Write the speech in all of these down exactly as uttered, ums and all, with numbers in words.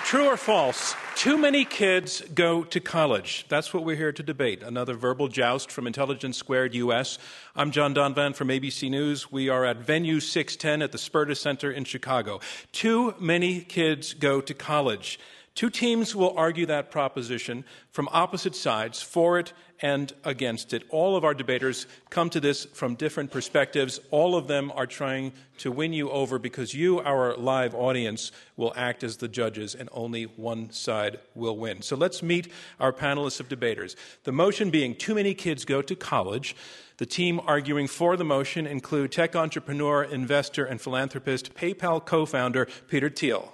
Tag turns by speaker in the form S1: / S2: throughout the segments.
S1: True or false? Too many kids go to college. That's what we're here to debate. Another verbal joust from Intelligence Squared U S. I'm John Donvan from A B C News. We are at Venue six ten at the Spertus Center in Chicago. Too many kids go to college. Two teams will argue that proposition from opposite sides, for it and against it. All of our debaters come to this from different perspectives. All of them are trying to win you over because you, our live audience, will act as the judges and only one side will win. So let's meet our panelists of debaters. The motion being too many kids go to college. The team arguing for the motion include tech entrepreneur, investor, and philanthropist, PayPal co-founder Peter Thiel.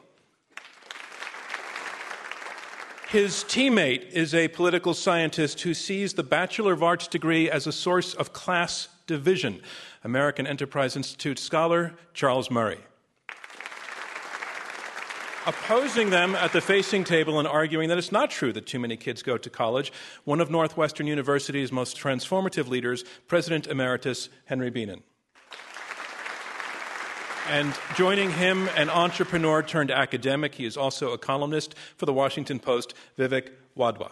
S1: His teammate is a political scientist who sees the Bachelor of Arts degree as a source of class division. American Enterprise Institute scholar Charles Murray. Opposing them at the facing table and arguing that it's not true that too many kids go to college, one of Northwestern University's most transformative leaders, President Emeritus Henry Bienen. And joining him, an entrepreneur turned academic. He is also a columnist for the Washington Post, Vivek Wadhwa.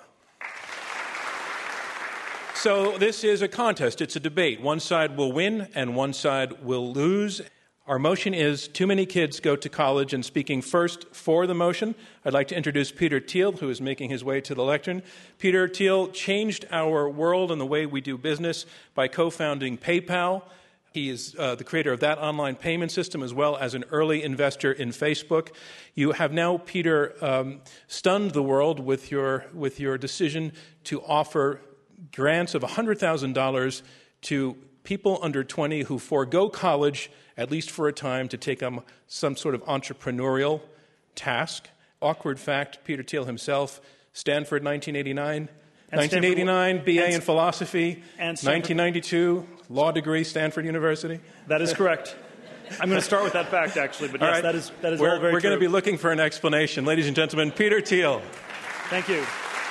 S1: So this is a contest. It's a debate. One side will win and one side will lose. Our motion is too many kids go to college. And speaking first for the motion, I'd like to introduce Peter Thiel, who is making his way to the lectern. Peter Thiel changed our world and the way we do business by co-founding PayPal. He is uh, the creator of that online payment system as well as an early investor in Facebook. You have now, Peter, um, stunned the world with your with your decision to offer grants of one hundred thousand dollars to people under twenty who forego college, at least for a time, to take on some sort of entrepreneurial task. Awkward fact, Peter Thiel himself, Stanford nineteen eighty-nine. And nineteen eighty-nine, Stanford, B A in philosophy. And nineteen ninety-two, law degree, Stanford University.
S2: That is correct. I'm going to start with that fact, actually, but yes,
S1: all right.
S2: that is that is
S1: we're,
S2: all very
S1: We're
S2: true.
S1: going to be looking for an explanation. Ladies and gentlemen, Peter Thiel.
S2: Thank you.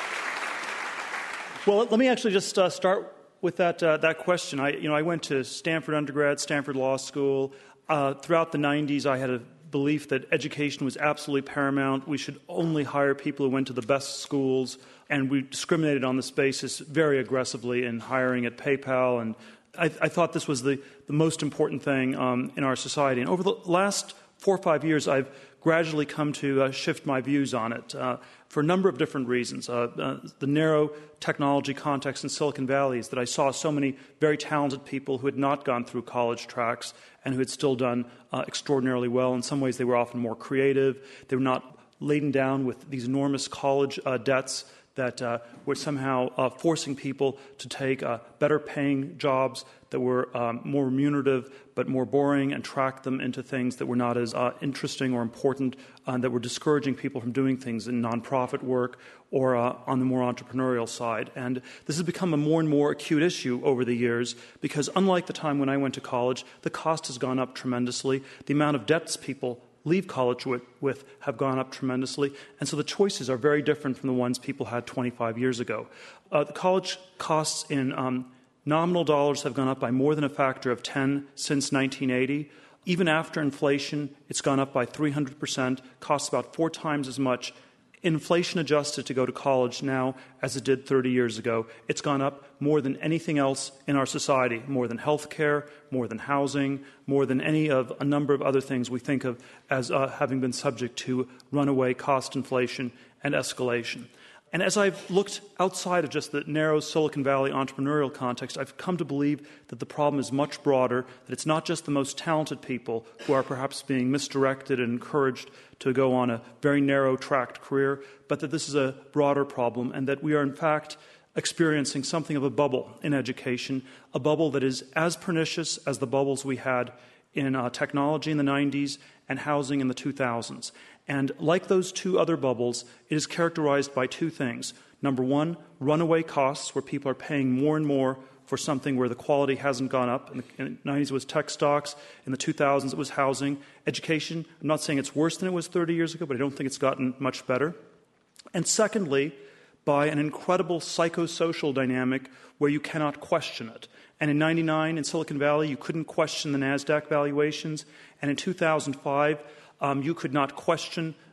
S2: Well, let me actually just uh, start with that uh, that question. I, you know, I went to Stanford undergrad, Stanford Law School. Uh, throughout the nineties, I had a belief that education was absolutely paramount. We should only hire people who went to the best schools, and we discriminated on this basis very aggressively in hiring at PayPal. And I, I thought this was the, the most important thing um, in our society. And over the last four or five years, I've gradually come to uh, shift my views on it uh, for a number of different reasons. Uh, uh, the narrow technology context in Silicon Valley is that I saw so many very talented people who had not gone through college tracks and who had still done uh, extraordinarily well. In some ways, they were often more creative. They were not laden down with these enormous college uh, debts that uh, were somehow uh, forcing people to take uh, better-paying jobs that were um, more remunerative but more boring and track them into things that were not as uh, interesting or important, uh, that were discouraging people from doing things in nonprofit work or uh, on the more entrepreneurial side. And this has become a more and more acute issue over the years because unlike the time when I went to college, the cost has gone up tremendously. The amount of debts people leave college with, with have gone up tremendously, and so the choices are very different from the ones people had twenty-five years ago. Uh, the college costs in um, nominal dollars have gone up by more than a factor of ten since nineteen eighty. Even after inflation, it's gone up by three hundred percent, costs about four times as much. Inflation adjusted to go to college now as it did thirty years ago. It's gone up more than anything else in our society, more than health care, more than housing, more than any of a number of other things we think of as uh, having been subject to runaway cost inflation and escalation. And as I've looked outside of just the narrow Silicon Valley entrepreneurial context, I've come to believe that the problem is much broader, that it's not just the most talented people who are perhaps being misdirected and encouraged to go on a very narrow-tracked career, but that this is a broader problem and that we are, in fact, experiencing something of a bubble in education, a bubble that is as pernicious as the bubbles we had in uh, technology in the nineties and housing in the two thousands. And like those two other bubbles, it is characterized by two things. Number one, runaway costs, where people are paying more and more for something where the quality hasn't gone up. In the, in the nineties, it was tech stocks. In the two thousands, it was housing. Education, I'm not saying it's worse than it was thirty years ago, but I don't think it's gotten much better. And secondly, by an incredible psychosocial dynamic where you cannot question it. And in ninety-nine, in Silicon Valley, you couldn't question the NASDAQ valuations. And in two thousand five, Um, you could not question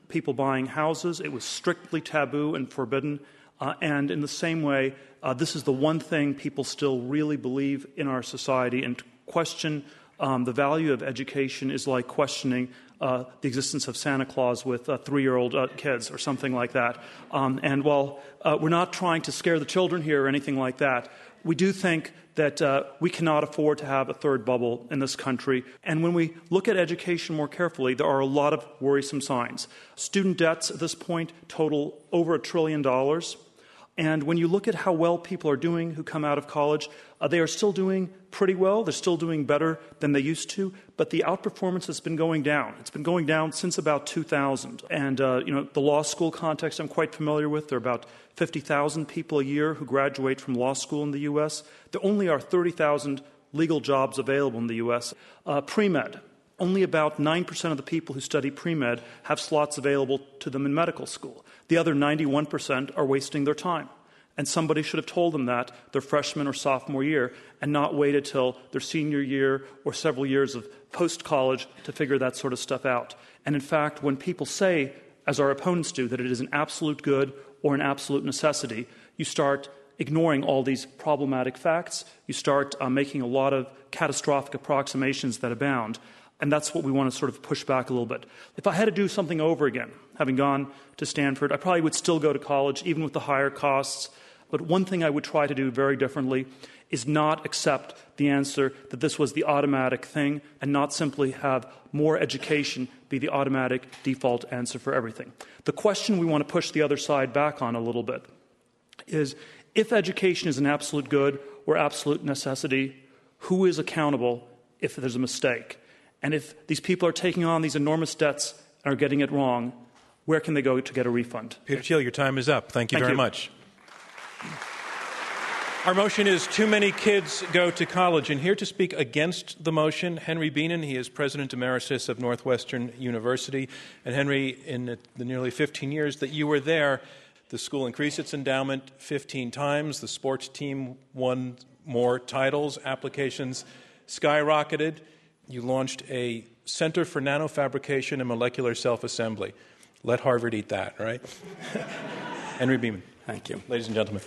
S2: people buying houses. It was strictly taboo and forbidden. Uh, and in the same way, uh, this is the one thing people still really believe in our society. And to question um, the value of education is like questioning uh, the existence of Santa Claus with uh, three-year-old uh, kids or something like that. Um, and while uh, we're not trying to scare the children here or anything like that, we do think that uh, we cannot afford to have a third bubble in this country. And when we look at education more carefully, there are a lot of worrisome signs. Student debts at this point total over a trillion dollars. And when you look at how well people are doing who come out of college, uh, they are still doing pretty well. They're still doing better than they used to. But the outperformance has been going down. It's been going down since about two thousand. And, uh, you know, the law school context I'm quite familiar with. There are about fifty thousand people a year who graduate from law school in the U S. There only are thirty thousand legal jobs available in the U S. Uh, pre-med. Only about nine percent of the people who study pre-med have slots available to them in medical school. The other ninety-one percent are wasting their time. And somebody should have told them that their freshman or sophomore year and not waited till their senior year or several years of post-college to figure that sort of stuff out. And in fact, when people say, as our opponents do, that it is an absolute good or an absolute necessity, you start ignoring all these problematic facts. You start uh, making a lot of catastrophic approximations that abound. And that's what we want to sort of push back a little bit. If I had to do something over again, having gone to Stanford, I probably would still go to college, even with the higher costs. But one thing I would try to do very differently is not accept the answer that this was the automatic thing and not simply have more education be the automatic default answer for everything. The question we want to push the other side back on a little bit is, if education is an absolute good or absolute necessity, who is accountable if there's a mistake? And if these people are taking on these enormous debts and are getting it wrong, where can they go to get a refund?
S1: Peter Thiel, your time is up. Thank you
S2: Thank
S1: very
S2: you.
S1: much. Our motion is too many kids go to college. And here to speak against the motion, Henry Bienen. He is President Emeritus of Northwestern University. And Henry, in the nearly fifteen years that you were there, the school increased its endowment fifteen times. The sports team won more titles. Applications skyrocketed. You launched a Center for Nanofabrication and Molecular Self-Assembly. Let Harvard eat that, right? Henry Bienen.
S3: Thank you.
S1: Ladies and gentlemen.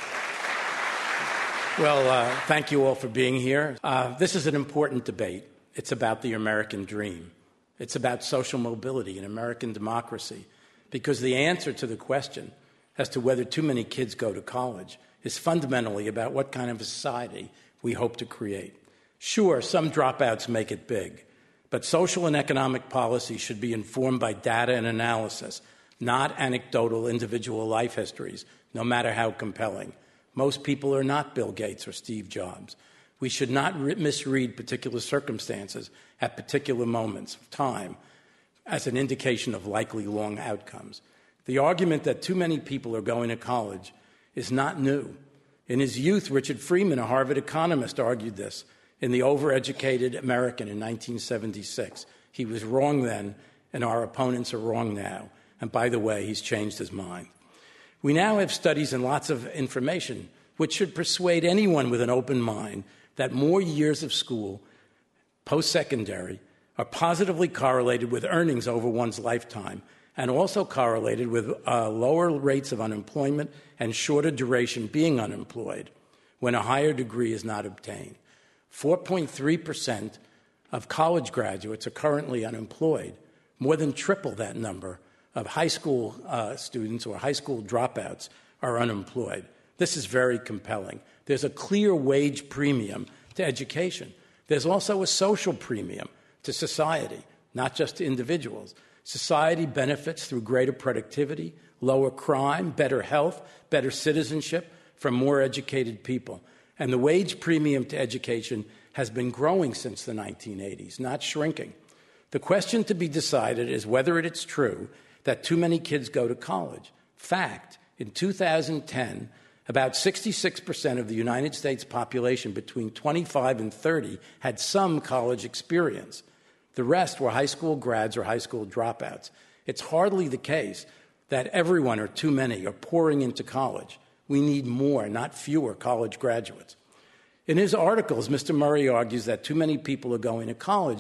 S3: Well, uh, thank you all for being here. Uh, this is an important debate. It's about the American dream. It's about social mobility and American democracy, because the answer to the question as to whether too many kids go to college is fundamentally about what kind of a society we hope to create. Sure, some dropouts make it big, but social and economic policy should be informed by data and analysis, not anecdotal individual life histories, no matter how compelling. Most people are not Bill Gates or Steve Jobs. We should not re- misread particular circumstances at particular moments of time as an indication of likely long outcomes. The argument that too many people are going to college is not new. In his youth, Richard Freeman, a Harvard economist, argued this in The Overeducated American in nineteen seventy-six. He was wrong then, and our opponents are wrong now. And by the way, he's changed his mind. We now have studies and lots of information which should persuade anyone with an open mind that more years of school, post-secondary, are positively correlated with earnings over one's lifetime, and also correlated with uh, lower rates of unemployment and shorter duration being unemployed when a higher degree is not obtained. four point three percent of college graduates are currently unemployed, more than triple that number of high school uh, students or high school dropouts are unemployed. This is very compelling. There's a clear wage premium to education. There's also a social premium to society, not just to individuals. Society benefits through greater productivity, lower crime, better health, better citizenship from more educated people. And the wage premium to education has been growing since the nineteen eighties, not shrinking. The question to be decided is whether it is true that too many kids go to college. Fact, in two thousand ten, about sixty-six percent of the United States population between twenty-five and thirty had some college experience. The rest were high school grads or high school dropouts. It's hardly the case that everyone or too many are pouring into college. We need more, not fewer, college graduates. In his articles, Mister Murray argues that too many people are going to college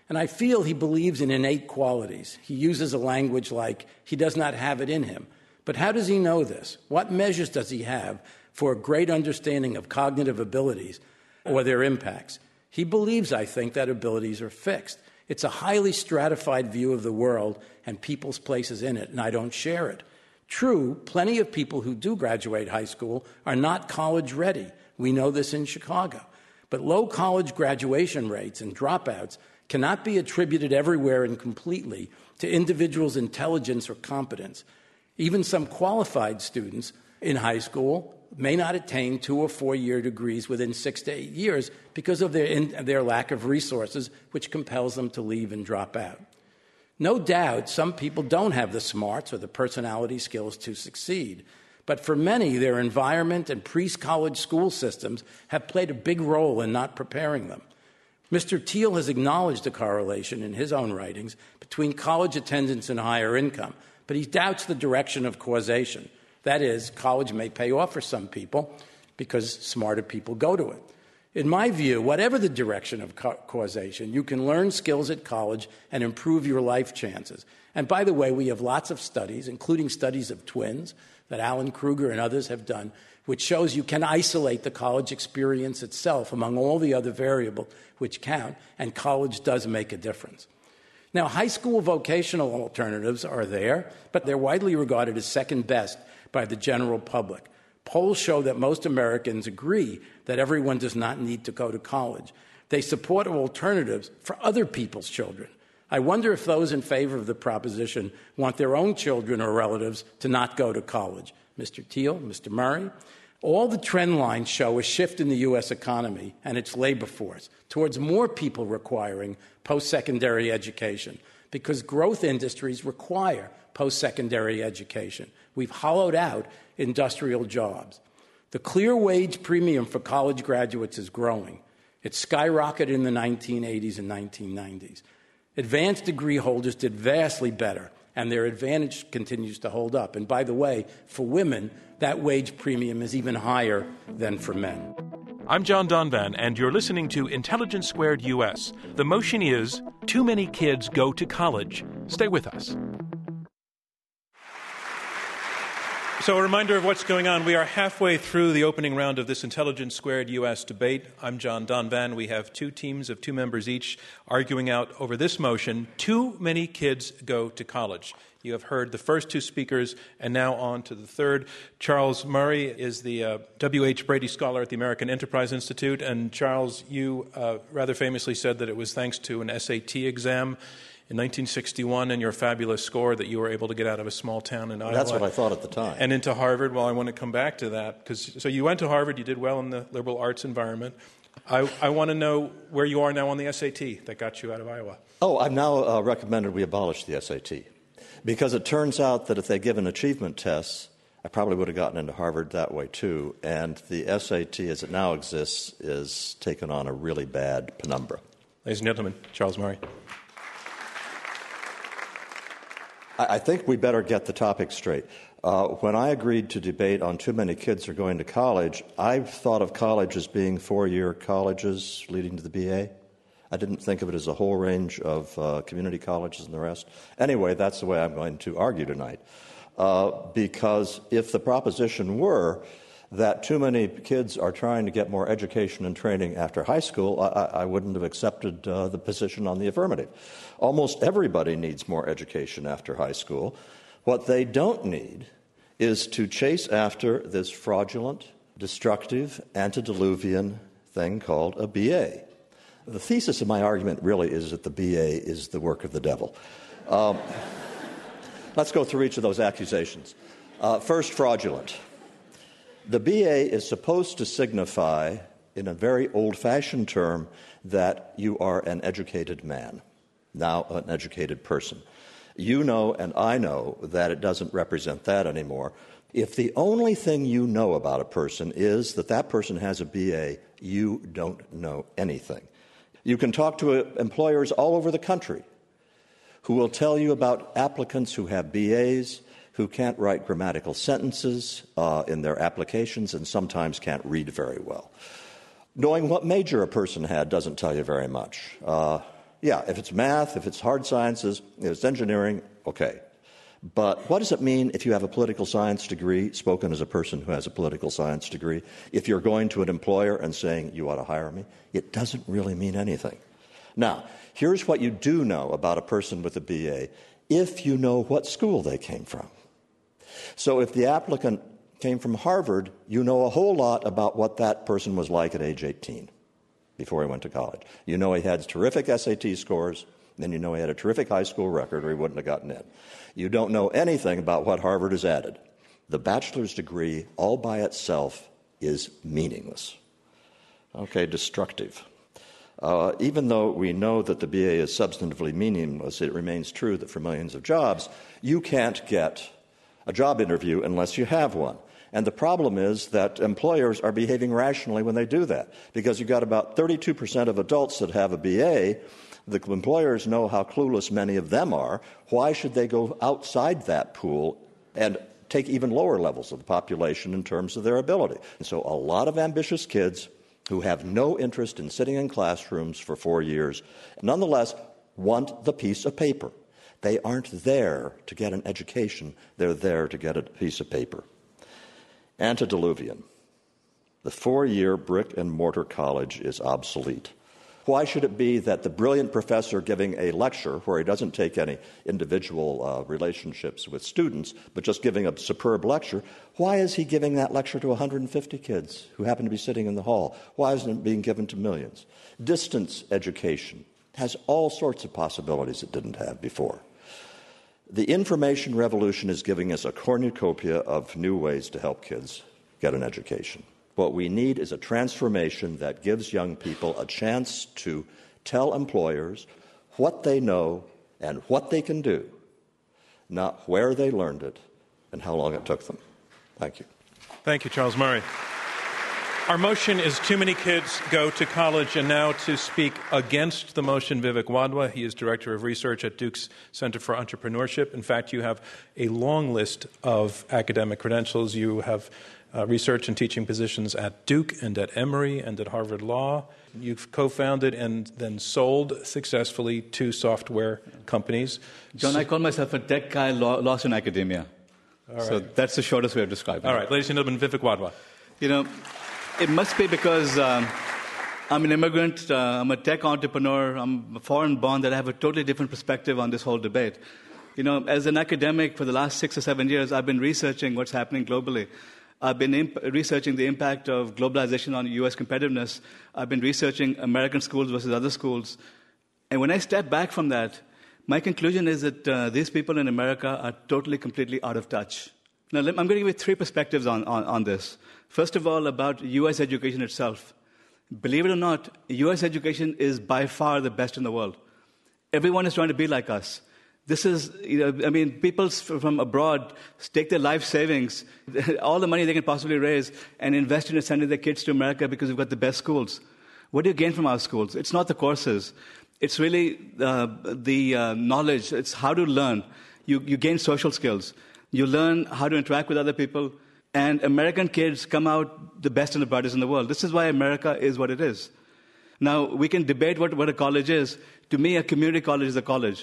S3: And I feel he believes in innate qualities. He uses a language like he does not have it in him. But how does he know this? What measures does he have for a great understanding of cognitive abilities or their impacts? He believes, I think, that abilities are fixed. It's a highly stratified view of the world and people's places in it, and I don't share it. True, plenty of people who do graduate high school are not college ready. We know this in Chicago. But low college graduation rates and dropouts cannot be attributed everywhere and completely to individuals' intelligence or competence. Even some qualified students in high school may not attain two or four-year degrees within six to eight years because of their, in, their lack of resources, which compels them to leave and drop out. No doubt some people don't have the smarts or the personality skills to succeed, but for many, their environment and pre-college school systems have played a big role in not preparing them. Mister Thiel has acknowledged a correlation in his own writings between college attendance and higher income, but he doubts the direction of causation. That is, college may pay off for some people because smarter people go to it. In my view, whatever the direction of ca- causation, you can learn skills at college and improve your life chances. And by the way, we have lots of studies, including studies of twins that Alan Kruger and others have done, which shows you can isolate the college experience itself among all the other variables which count, and college does make a difference. Now, high school vocational alternatives are there, but they're widely regarded as second best by the general public. Polls show that most Americans agree that everyone does not need to go to college. They support alternatives for other people's children. I wonder if those in favor of the proposition want their own children or relatives to not go to college. Mister Thiel, Mister Murray, all the trend lines show a shift in the U S economy and its labor force towards more people requiring post-secondary education because growth industries require post-secondary education. We've hollowed out industrial jobs. The clear wage premium for college graduates is growing. It skyrocketed in the nineteen eighties and nineteen nineties. Advanced degree holders did vastly better, and their advantage continues to hold up. And by the way, for women, that wage premium is even higher than for men.
S1: I'm John Donvan, and you're listening to Intelligence Squared U S. The motion is, too many kids go to college. Stay with us. So a reminder of what's going on. We are halfway through the opening round of this Intelligence Squared U S debate. I'm John Donvan. We have two teams of two members each arguing out over this motion, too many kids go to college. You have heard the first two speakers, and now on to the third. Charles Murray is the uh, W H Brady Scholar at the American Enterprise Institute. And Charles, you uh, rather famously said that it was thanks to an S A T exam in nineteen sixty-one and your fabulous score that you were able to get out of a small town in Iowa.
S4: That's what I thought at the time.
S1: And into Harvard. Well, I want to come back to that. Cause, so you went to Harvard. You did well in the liberal arts environment. I, I want to know where you are now on the S A T that got you out of Iowa.
S4: Oh, I've now uh, recommended we abolish the S A T. Because it turns out that if they give an achievement test, I probably would have gotten into Harvard that way too. And the S A T, as it now exists, is taken on a really bad penumbra.
S1: Ladies and gentlemen, Charles Murray.
S4: I think we better get the topic straight. Uh, when I agreed to debate on too many kids are going to college, I thought of college as being four-year colleges leading to the B A. I didn't think of it as a whole range of uh, community colleges and the rest. Anyway, that's the way I'm going to argue tonight. Uh, because if the proposition were that too many kids are trying to get more education and training after high school, I, I wouldn't have accepted uh, the position on the affirmative. Almost everybody needs more education after high school. What they don't need is to chase after this fraudulent, destructive, antediluvian thing called a B A. The thesis of my argument really is that the B A is the work of the devil. Um, let's go through each of those accusations. Uh, first, fraudulent. The B A is supposed to signify, in a very old-fashioned term, that you are an educated man, now an educated person. You know and I know that it doesn't represent that anymore. If the only thing you know about a person is that that person has a B A, you don't know anything. You can talk to employers all over the country who will tell you about applicants who have B As, who can't write grammatical sentences uh, in their applications and sometimes can't read very well. Knowing what major a person had doesn't tell you very much. Uh, Yeah, if it's math, if it's hard sciences, if it's engineering, okay. But what does it mean if you have a political science degree, spoken as a person who has a political science degree, if you're going to an employer and saying, you ought to hire me? It doesn't really mean anything. Now, here's what you do know about a person with a B A, if you know what school they came from. So if the applicant came from Harvard, you know a whole lot about what that person was like at age eighteen, before he went to college. You know he had terrific S A T scores, then you know he had a terrific high school record or he wouldn't have gotten in. You don't know anything about what Harvard has added. The bachelor's degree all by itself is meaningless. Okay, destructive. Uh, even though we know that the B A is substantively meaningless, it remains true that for millions of jobs, you can't get a job interview unless you have one. And the problem is that employers are behaving rationally when they do that, because you've got about thirty-two percent of adults that have a B A. The employers know how clueless many of them are. Why should they go outside that pool and take even lower levels of the population in terms of their ability? And so a lot of ambitious kids who have no interest in sitting in classrooms for four years, nonetheless want the piece of paper. They aren't there to get an education. They're there to get a piece of paper. Antediluvian. The four-year brick-and-mortar college is obsolete. Why should it be that the brilliant professor giving a lecture where he doesn't take any individual uh, relationships with students, but just giving a superb lecture, why is he giving that lecture to one hundred fifty kids who happen to be sitting in the hall? Why isn't it being given to millions? Distance education has all sorts of possibilities it didn't have before. The information revolution is giving us a cornucopia of new ways to help kids get an education. What we need is a transformation that gives young people a chance to tell employers what they know and what they can do, not where they learned it and how long it took them. Thank you.
S1: Thank you, Charles Murray. Our motion is too many kids go to college. And now to speak against the motion, Vivek Wadhwa. He is Director of Research at Duke's Center for Entrepreneurship. In fact, you have a long list of academic credentials. You have Uh, research and teaching positions at Duke and at Emory and at Harvard Law. You've co-founded and then sold successfully two software companies.
S5: John, I call myself a tech guy lo- lost in academia. All right. So that's the shortest way of describing
S1: All
S5: it.
S1: right, ladies and gentlemen, Vivek Wadhwa.
S5: You know, it must be because um, I'm an immigrant, uh, I'm a tech entrepreneur, I'm foreign born, that I have a totally different perspective on this whole debate. You know, as an academic for the last six or seven years, I've been researching what's happening globally. I've been imp- researching the impact of globalization on U S competitiveness. I've been researching American schools versus other schools. And when I step back from that, my conclusion is that uh, these people in America are totally, completely out of touch. Now, I'm going to give you three perspectives on, on, on this. First of all, about U S education itself. Believe it or not, U S education is by far the best in the world. Everyone is trying to be like us. This is, you know, I mean, people from abroad take their life savings, all the money they can possibly raise, and invest in sending their kids to America because we've got the best schools. What do you gain from our schools? It's not the courses. It's really uh, the uh, knowledge. It's how to learn. You, you gain social skills. You learn how to interact with other people. And American kids come out the best and the brightest in the world. This is why America is what it is. Now, we can debate what, what a college is. To me, a community college is a college.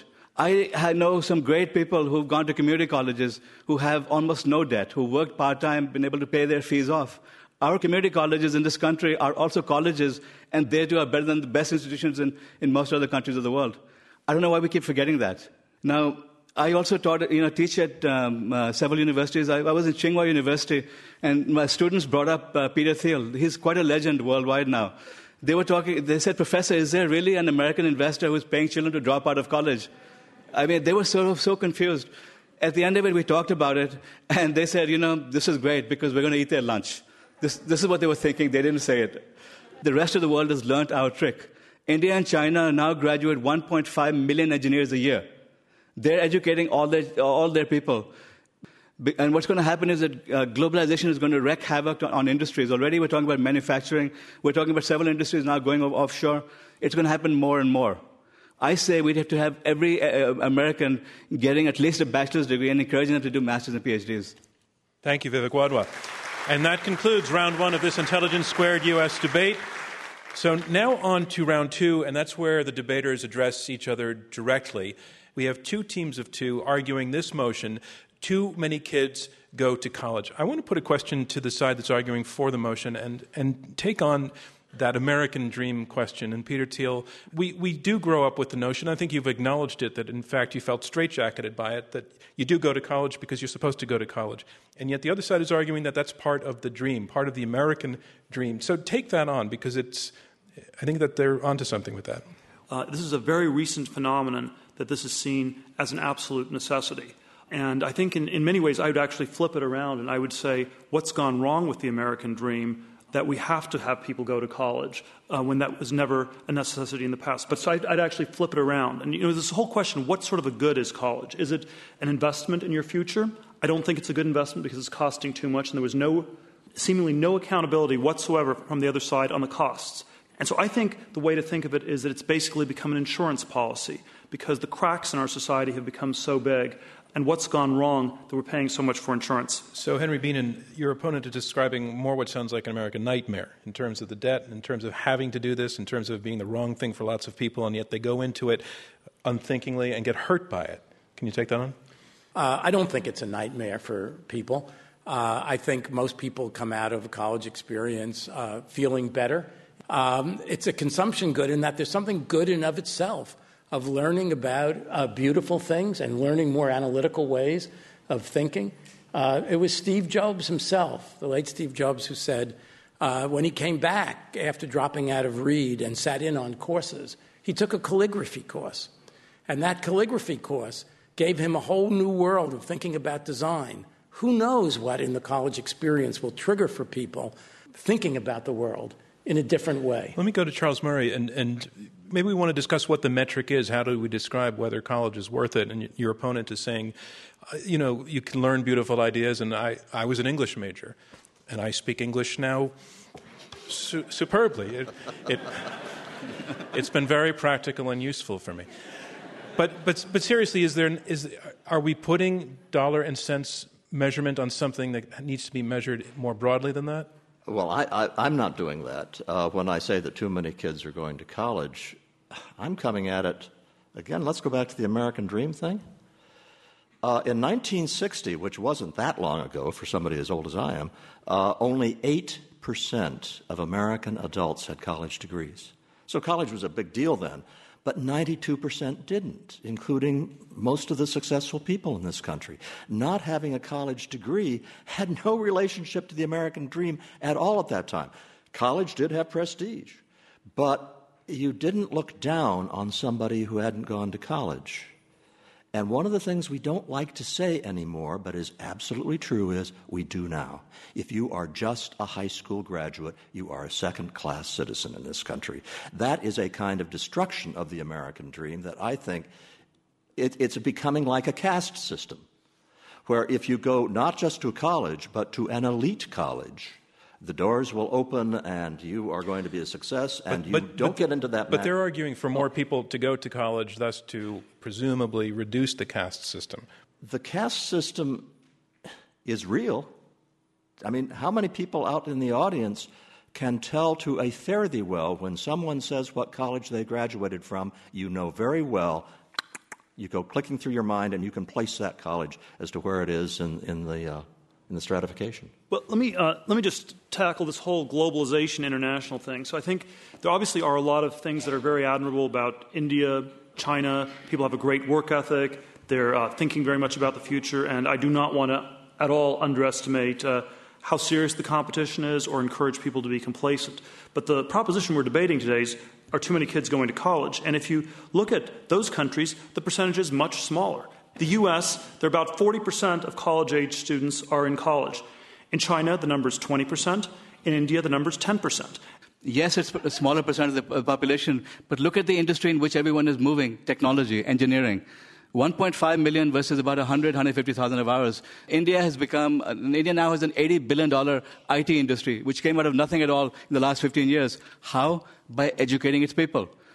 S5: I know some great people who've gone to community colleges who have almost no debt, who worked part-time, been able to pay their fees off. Our community colleges in this country are also colleges, and they too are better than the best institutions in, in most other countries of the world. I don't know why we keep forgetting that. Now, I also taught, you know, teach at um, uh, several universities. I, I was in Tsinghua University, and my students brought up uh, Peter Thiel. He's quite a legend worldwide now. They were talking, they said, Professor, is there really an American investor who's paying children to drop out of college? I mean, they were sort of so confused. At the end of it, we talked about it, and they said, you know, this is great because we're going to eat their lunch. This, this is what they were thinking. They didn't say it. The rest of the world has learned our trick. India and China now graduate one point five million engineers a year. They're educating all their, all their people. And what's going to happen is that uh, globalization is going to wreak havoc on, on industries. Already we're talking about manufacturing. We're talking about several industries now going offshore. It's going to happen more and more. I say we'd have to have every uh, American getting at least a bachelor's degree and encouraging them to do masters and PhDs.
S1: Thank you, Vivek Wadhwa. And that concludes round one of this Intelligence Squared U S debate. So now on to round two, and that's where the debaters address each other directly. We have two teams of two arguing this motion, too many kids go to college. I want to put a question to the side that's arguing for the motion and, and take on that American dream question. And Peter Thiel, we, we do grow up with the notion, I think you've acknowledged it, that in fact you felt straitjacketed by it, that you do go to college because you're supposed to go to college. And yet the other side is arguing that that's part of the dream, part of the American dream. So take that on, because it's, I think that they're onto something with that.
S2: Uh, this is a very recent phenomenon that this is seen as an absolute necessity. And I think in, in many ways I would actually flip it around and I would say what's gone wrong with the American dream, that we have to have people go to college uh, when that was never a necessity in the past. But so I'd, I'd actually flip it around. And you know, this whole question, what sort of a good is college? Is it an investment in your future? I don't think it's a good investment because it's costing too much, and there was no, seemingly no accountability whatsoever from the other side on the costs. And so I think the way to think of it is that it's basically become an insurance policy because the cracks in our society have become so big. And what's gone wrong that we're paying so much for insurance?
S1: So, Henry Bienen, your opponent is describing more what sounds like an American nightmare in terms of the debt, in terms of having to do this, in terms of being the wrong thing for lots of people, and yet they go into it unthinkingly and get hurt by it. Can you take that on?
S3: Uh, I don't think it's a nightmare for people. Uh, I think most people come out of a college experience uh, feeling better. Um, it's a consumption good in that there's something good in of itself of learning about uh, beautiful things and learning more analytical ways of thinking. Uh, it was Steve Jobs himself, the late Steve Jobs, who said uh, when he came back after dropping out of Reed and sat in on courses, he took a calligraphy course. And that calligraphy course gave him a whole new world of thinking about design. Who knows what in the college experience will trigger for people thinking about the world in a different way.
S1: Let me go to Charles Murray, and, and maybe we want to discuss what the metric is. How do we describe whether college is worth it? And your opponent is saying, uh, you know, you can learn beautiful ideas, and I, I was an English major, and I speak English now su- superbly. It, it, it's been very practical and useful for me. But but but seriously, is there is are we putting dollar and cents measurement on something that needs to be measured more broadly than that?
S4: Well, I, I, I'm not doing that. Uh, when I say that too many kids are going to college, I'm coming at it, again, let's go back to the American dream thing. Uh, in nineteen sixty, which wasn't that long ago for somebody as old as I am, uh, only eight percent of American adults had college degrees. So college was a big deal then. But ninety-two percent didn't, including most of the successful people in this country. Not having a college degree had no relationship to the American dream at all at that time. College did have prestige, but you didn't look down on somebody who hadn't gone to college. And one of the things we don't like to say anymore, but is absolutely true, is we do now. If you are just a high school graduate, you are a second-class citizen in this country. That is a kind of destruction of the American dream that I think it, it's becoming like a caste system, where if you go not just to college, but to an elite college, the doors will open and you are going to be a success, and but, you but, don't
S1: but,
S4: get into that.
S1: But they're arguing for more people to go to college, thus to presumably reduce the caste system.
S4: The caste system is real. I mean, how many people out in the audience can tell to a fare-thee-well when someone says what college they graduated from? You know very well. You go clicking through your mind, and you can place that college as to where it is in, in the uh, in the stratification.
S2: Well, let me uh, let me just tackle this whole globalization international thing. So I think there obviously are a lot of things that are very admirable about India, China. People have a great work ethic. They're uh, thinking very much about the future, and I do not want to at all underestimate uh, how serious the competition is or encourage people to be complacent. But the proposition we're debating today is, are too many kids going to college? And if you look at those countries, the percentage is much smaller. The U S, there are about forty percent of college-age students are in college. In China, the number is twenty percent. In India, the number is ten percent.
S5: Yes, it's a smaller percent of the population, but look at the industry in which everyone is moving, technology, engineering. one point five million versus about one hundred, one hundred fifty thousand of ours. India has become, India now has an eighty billion dollars I T industry, which came out of nothing at all in the last fifteen years. How? By educating its people.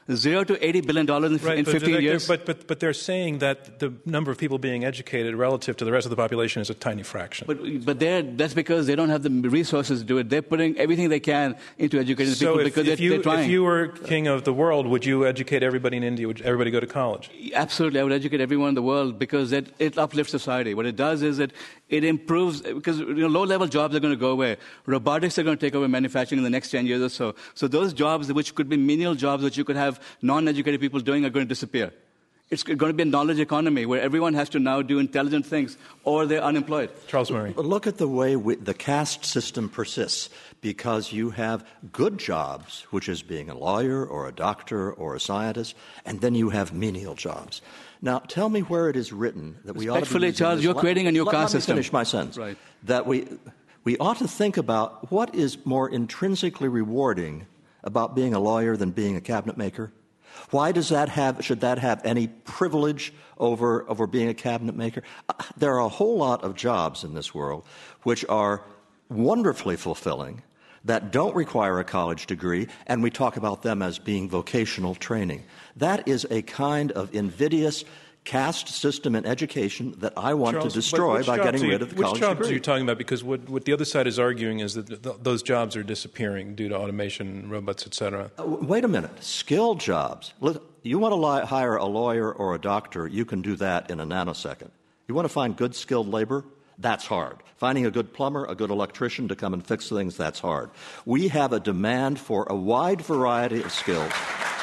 S5: Zero to eighty billion dollars in,
S1: right,
S5: in
S1: but
S5: fifteen years.
S1: But, but, but they're saying that the number of people being educated relative to the rest of the population is a tiny fraction.
S5: But, but that's because they don't have the resources to do it. They're putting everything they can into educating
S1: so
S5: people
S1: if,
S5: because
S1: if
S5: they're,
S1: you,
S5: they're trying.
S1: If you were king of the world, would you educate everybody in India? Would everybody go to college?
S5: Absolutely. I would educate everyone in the world because it, it uplifts society. What it does is it, it improves, because you know, low-level jobs are going to go away. Robotics are going to take over manufacturing in the next ten years or so. So those jobs, which could be menial jobs, which you could have non-educated people doing, are going to disappear. It's going to be a knowledge economy where everyone has to now do intelligent things or they're unemployed.
S1: Charles Murray.
S4: Look at the way we, the caste system persists, because you have good jobs, which is being a lawyer or a doctor or a scientist, and then you have menial jobs. Now, tell me where it is written that we ought to be
S5: Respectfully, Charles,
S4: this.
S5: you're
S4: let,
S5: creating a new
S4: let,
S5: caste
S4: let me
S5: system.
S4: finish my sentence.
S5: Right.
S4: That we, we ought to think about what is more intrinsically rewarding about being a lawyer than being a cabinet maker. Why does that have, should that have any privilege over, over being a cabinet maker? Uh, there are a whole lot of jobs in this world which are wonderfully fulfilling, that don't require a college degree, and we talk about them as being vocational training. That is a kind of invidious caste system in education that I want
S1: Charles,
S4: to destroy by getting
S1: you,
S4: rid of the
S1: which
S4: college
S1: jobs
S4: degree.
S1: are you talking about? Because what, what the other side is arguing is that th- th- those jobs are disappearing due to automation, robots, et cetera.
S4: Uh, wait a minute. Skilled jobs. You want to li- hire a lawyer or a doctor, you can do that in a nanosecond. You want to find good skilled labor? That's hard. Finding a good plumber, a good electrician to come and fix things, that's hard. We have a demand for a wide variety of skills.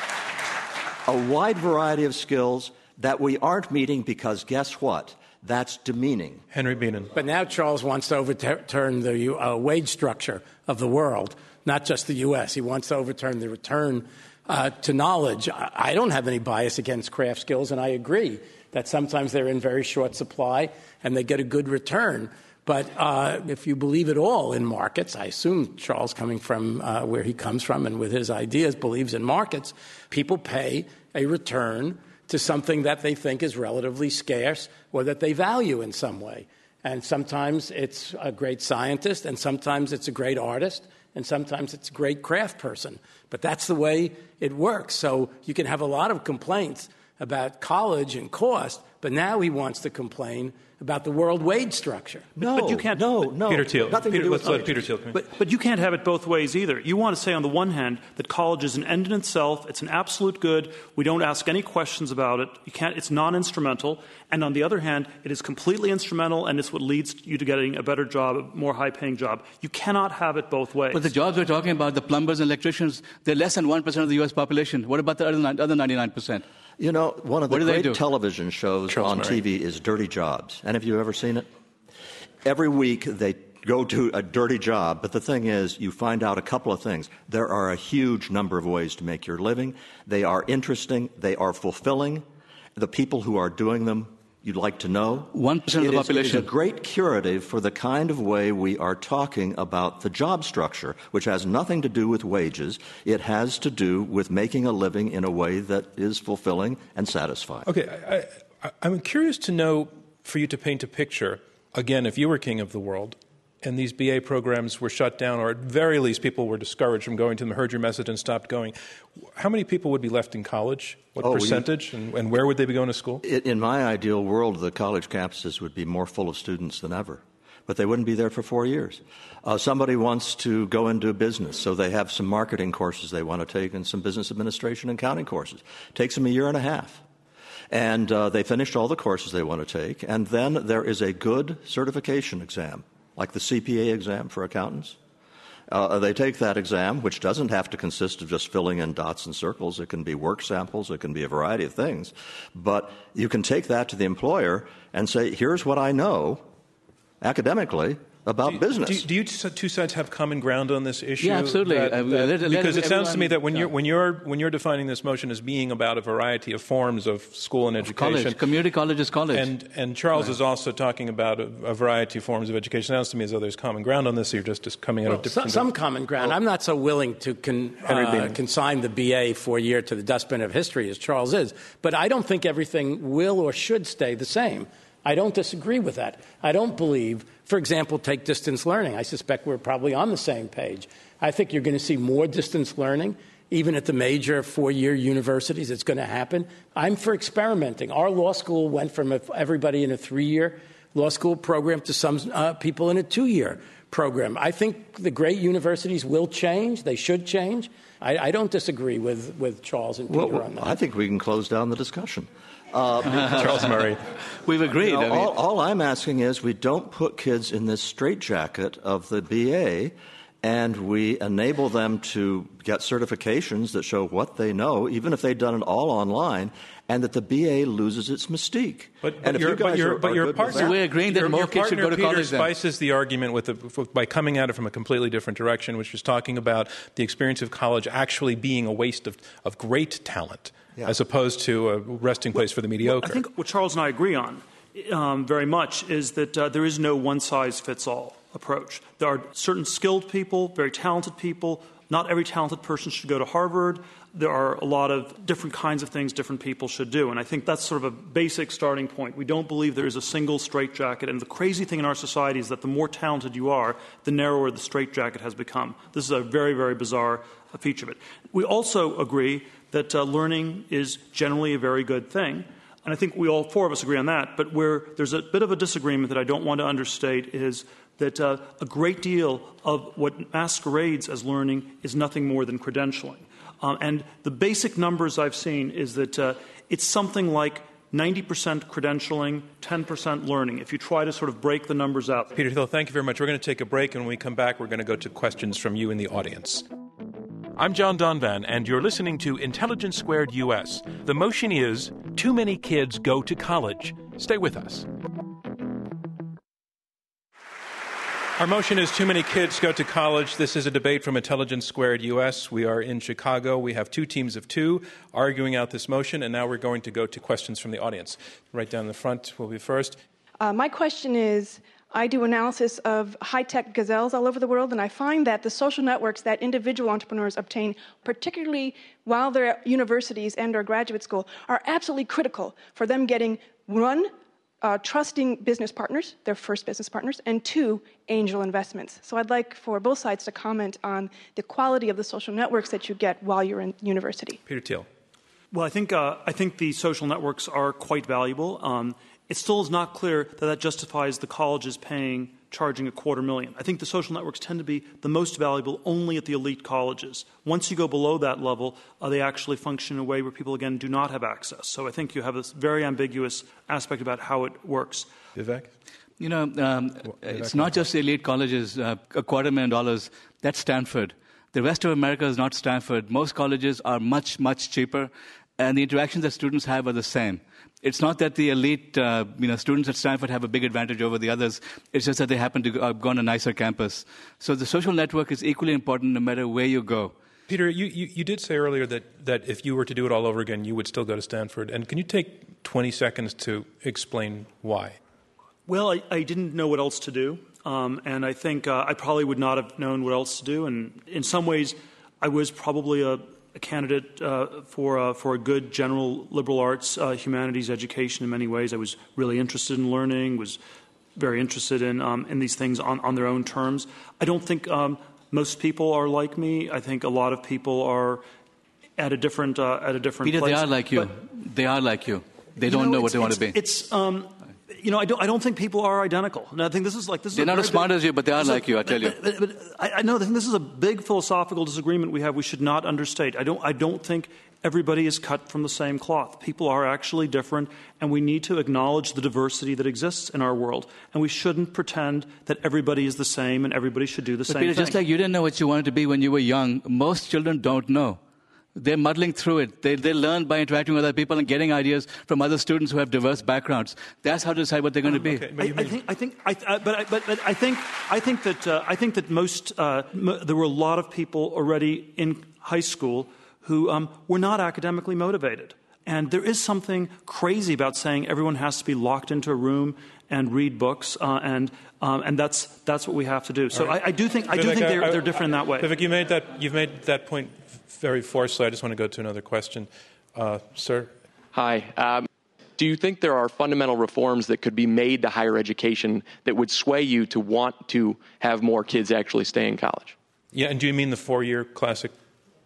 S4: A wide variety of skills that we aren't meeting because guess what? That's demeaning.
S1: Henry Bienen.
S3: But now Charles wants to overturn the uh, wage structure of the world, not just the U S. He wants to overturn the return uh, to knowledge. I, I don't have any bias against craft skills, and I agree that sometimes they're in very short supply and they get a good return. But uh, if you believe at all in markets, I assume Charles, coming from uh, where he comes from and with his ideas, believes in markets, people pay a return to something that they think is relatively scarce or that they value in some way. And sometimes it's a great scientist, and sometimes it's a great artist, and sometimes it's a great craft person. But that's the way it works. So you can have a lot of complaints about college and cost, but now he wants to complain about the world wage structure.
S4: No,
S2: but you can't,
S4: no, no.
S1: Peter Thiel.
S4: Nothing
S1: Peter,
S4: to do
S1: let's
S4: with
S1: let Peter Thiel come in.
S2: But, but you can't have it both ways either. You want to say on the one hand that college is an end in itself, it's an absolute good, we don't ask any questions about it, you can't, it's non-instrumental, and on the other hand, it is completely instrumental and it's what leads you to getting a better job, a more high-paying job. You cannot have it both ways.
S5: But the jobs we're talking about, the plumbers and electricians, they're less than one percent of the U S population. What about the other, other ninety-nine percent?
S4: You know, one of the
S5: What do they
S4: great
S5: do?
S4: television shows
S1: Charles
S4: on
S1: Murray.
S4: T V is Dirty Jobs. And have you ever seen it? Every week they go to a dirty job, but the thing is, you find out a couple of things. There are a huge number of ways to make your living. They are interesting. They are fulfilling. The people who are doing them, you'd like to know.
S5: One percent of
S4: It
S5: the
S4: is-
S5: population.
S4: It is a great curative for the kind of way we are talking about the job structure, which has nothing to do with wages. It has to do with making a living in a way that is fulfilling and satisfying.
S1: Okay, I, I, I'm curious to know, for you to paint a picture, again, if you were king of the world and these B A programs were shut down, or at very least people were discouraged from going to them, heard your message and stopped going, how many people would be left in college? What
S4: Oh, we-
S1: percentage? And, and where would they be going to school?
S4: I- In my ideal world, the college campuses would be more full of students than ever, but they wouldn't be there for four years. Uh, somebody wants to go into business, so they have some marketing courses they want to take and some business administration and accounting courses. Takes them a year and a half. And uh, they finished all the courses they want to take, and then there is a good certification exam, like the C P A exam for accountants. Uh, they take that exam, which doesn't have to consist of just filling in dots and circles. It can be work samples. It can be a variety of things. But you can take that to the employer and say, here's what I know academically about
S1: do,
S4: business.
S1: Do, do you t- two sides have common ground on this issue?
S5: Yeah, absolutely.
S1: That-
S5: Uh,
S1: that-
S5: let- let
S1: because it sounds to me
S5: everyone-
S1: that when
S5: yeah.
S1: you're when you're when you're defining this motion as being about a variety of forms of school and education,
S5: College. Community college is college.
S1: and and Charles right. is also talking about a, a variety of forms of education. It sounds to me as though there's common ground on this. Or you're just, just coming
S3: Well,
S1: out of different.
S3: some, some common ground. I'm not so willing to con,
S1: Henry
S3: uh,
S1: Bienen.
S3: consign the B A four-year to the dustbin of history as Charles is, but I don't think everything will or should stay the same. I don't disagree with that. I don't believe, for example, take distance learning. I suspect we're probably on the same page. I think you're going to see more distance learning even at the major four-year universities. It's going to happen. I'm for experimenting. Our law school went from everybody in a three-year law school program to some uh, people in a two-year program. I think the great universities will change. They should change. I, I don't disagree with, with Charles and Peter
S4: well,
S3: on that.
S4: I think we can close down the discussion. Uh,
S1: Charles Murray.
S5: We've agreed.
S4: You know,
S5: I mean,
S4: all, all I'm asking is we don't put kids in this straitjacket of the B A, and we enable them to get certifications that show what they know, even if they've done it all online, and that the B A loses its mystique.
S1: But,
S4: and
S1: but
S4: if
S1: your,
S4: you guys
S1: but your,
S4: are,
S1: but
S4: are
S1: your
S4: good with
S1: partner,
S4: that-
S5: we're agreeing that
S1: your,
S5: more
S1: your
S5: kids should
S1: partner
S5: go to
S1: Peter
S5: college then.
S1: spices the argument with the, by coming at it from a completely different direction, which is talking about the experience of college actually being a waste of, of great talent, yeah. as opposed to a resting place for the mediocre.
S2: Well, I think what Charles and I agree on um, very much is that uh, there is no one-size-fits-all approach. There are certain skilled people, very talented people. Not every talented person should go to Harvard. There are a lot of different kinds of things different people should do. And I think that's sort of a basic starting point. We don't believe there is a single straitjacket. And the crazy thing in our society is that the more talented you are, the narrower the straitjacket has become. This is a very, very bizarre feature of it. We also agree that uh, learning is generally a very good thing. And I think we all four of us agree on that. But where there's a bit of a disagreement that I don't want to understate is that uh, a great deal of what masquerades as learning is nothing more than credentialing. Um, and the basic numbers I've seen is that uh, it's something like ninety percent credentialing, ten percent learning, if you try to sort of break the numbers out.
S1: Peter Thiel, thank you very much. We're going to take a break, and when we come back, we're going to go to questions from you in the audience. I'm John Donvan, and you're listening to Intelligence Squared U S. The motion is, too many kids go to college. Stay with us. Our motion is too many kids go to college. This is a debate from Intelligence Squared U S. We are in Chicago. We have two teams of two arguing out this motion, and now we're going to go to questions from the audience. Right down the front will be first.
S6: Uh, my question is, I do analysis of high-tech gazelles all over the world, and I find that the social networks that individual entrepreneurs obtain, particularly while they're at universities and or graduate school, are absolutely critical for them getting, one, Uh, trusting business partners, their first business partners, and two, angel investments. So I'd like for both sides to comment on the quality of the social networks that you get while you're in university.
S1: Peter Thiel.
S2: Well, I think uh, I think the social networks are quite valuable. Um, it still is not clear that that justifies the colleges paying, charging a quarter million. I think the social networks tend to be the most valuable only at the elite colleges. Once you go below that level, uh, they actually function in a way where people, again, do not have access. So I think you have this very ambiguous aspect about how it works.
S1: Vivek?
S5: You know, um, it's not just the elite colleges, uh, a quarter million dollars. That's Stanford. The rest of America is not Stanford. Most colleges are much, much cheaper, and the interactions that students have are the same. It's not that the elite, uh, you know, students at Stanford have a big advantage over the others. It's just that they happen to go, uh, go on a nicer campus. So the social network is equally important no matter where you go.
S1: Peter, you, you, you did say earlier that, that if you were to do it all over again, you would still go to Stanford. And can you take twenty seconds to explain why?
S2: Well, I, I didn't know what else to do. Um, and I think uh, I probably would not have known what else to do. And in some ways, I was probably a, a candidate uh, for, uh, for a good general liberal arts, uh, humanities education in many ways. I was really interested in learning, was very interested in, um, in these things on, on their own terms. I don't think um, most people are like me. I think a lot of people are at a different, uh, at a different
S5: Peter,
S2: place.
S5: they are like you.
S2: But,
S5: they are like you. They
S2: you
S5: don't
S2: know,
S5: know what they want to be.
S2: It's... Um, You know, I don't, I don't think people are identical. And I think this is like this. Is
S5: They're not as smart
S2: big,
S5: as you, but they are like
S2: a,
S5: you. I tell you.
S2: But, but, but I, I know. I think this is a big philosophical disagreement we have. We should not understate. I don't. I don't think everybody is cut from the same cloth. People are actually different, and we need to acknowledge the diversity that exists in our world. And we shouldn't pretend that everybody is the same and everybody should do the
S5: but
S2: same
S5: Peter,
S2: thing.
S5: just like you didn't know what you wanted to be when you were young, most children don't know. They're muddling through it. They, they learn by interacting with other people and getting ideas from other students who have diverse backgrounds. That's how to decide what they're going to be.
S1: Okay,
S2: I, I think. I think. I, uh, but, I, but, but I think. I think that. Uh, I think that most. Uh, m- there were a lot of people already in high school who um, were not academically motivated, and there is something crazy about saying everyone has to be locked into a room and read books, uh, and um, and that's that's what we have to do. So
S1: right.
S2: I, I do think. I
S1: Vivek,
S2: do think they're,
S1: I, I,
S2: they're different in that way.
S1: Vivek, you made that. You've made that point very forcefully. I just want to go to another question, uh, sir.
S7: Hi. Um, do you think there are fundamental reforms that could be made to higher education that would sway you to want to have more kids actually stay in college?
S1: Yeah, and do you mean the four-year classic?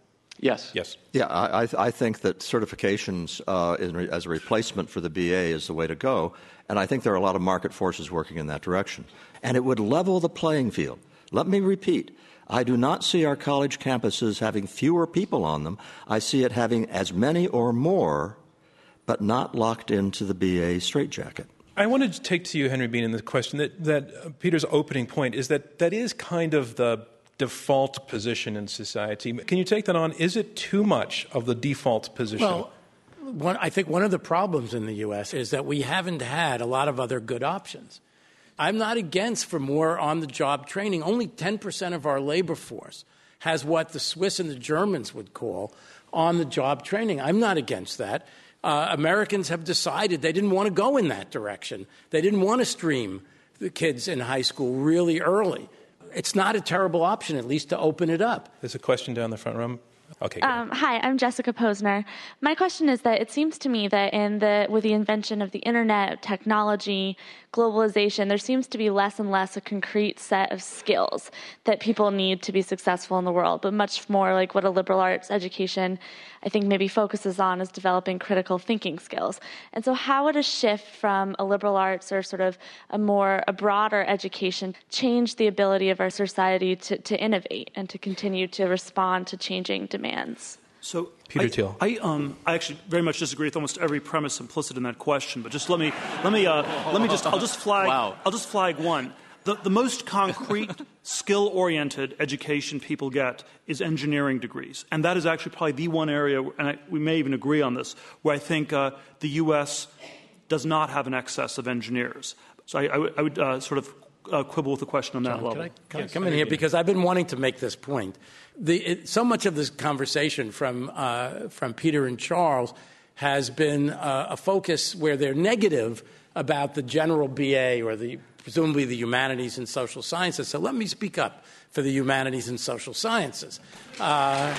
S7: Yes.
S1: Yes.
S4: Yeah, I, I think that certifications uh, in, as a replacement for the B A is the way to go, and I think there are a lot of market forces working in that direction. And it would level the playing field. Let me repeat. I do not see our college campuses having fewer people on them. I see it having as many or more, but not locked into the B A straitjacket.
S1: I wanted to take to you, Henry Bean, in the question that, that Peter's opening point is that that is kind of the default position in society. Can you take that on? Is it too much of the default position?
S3: Well, one, I think one of the problems in the U S is that we haven't had a lot of other good options. I'm not against for more on-the-job training. Only ten percent of our labor force has what the Swiss and the Germans would call on-the-job training. I'm not against that. Uh, Americans have decided they didn't want to go in that direction. They didn't want to stream the kids in high school really early. It's not a terrible option, at least to open it up.
S1: There's a question down the front row. Okay.
S8: Um, hi, I'm Jessica Posner. My question is that it seems to me that in the with the invention of the internet, technology, globalization, there seems to be less and less a concrete set of skills that people need to be successful in the world, but much more like what a liberal arts education, I think, maybe focuses on is developing critical thinking skills. And so how would a shift from a liberal arts or sort of a more, a broader education change the ability of our society to, to innovate and to continue to respond to changing demands?
S2: So
S1: Peter
S2: I,
S1: Thiel.
S2: I, um, I actually very much disagree with almost every premise implicit in that question. But just let me let me uh, let me just I'll just flag
S5: Wow.
S2: I'll just flag one. The, the most concrete, skill-oriented education people get is engineering degrees, and that is actually probably the one area, and I, we may even agree on this, where I think uh, the U S does not have an excess of engineers. So I, I, w- I would uh, sort of uh, quibble with the question on that
S3: John,
S2: level.
S3: Can I, can I come in here? Because I've been wanting to make this point. The, it, so much of this conversation from, uh, from Peter and Charles has been uh, a focus where they're negative about the general B A or the presumably the humanities and social sciences. So let me speak up for the humanities and social sciences. Uh,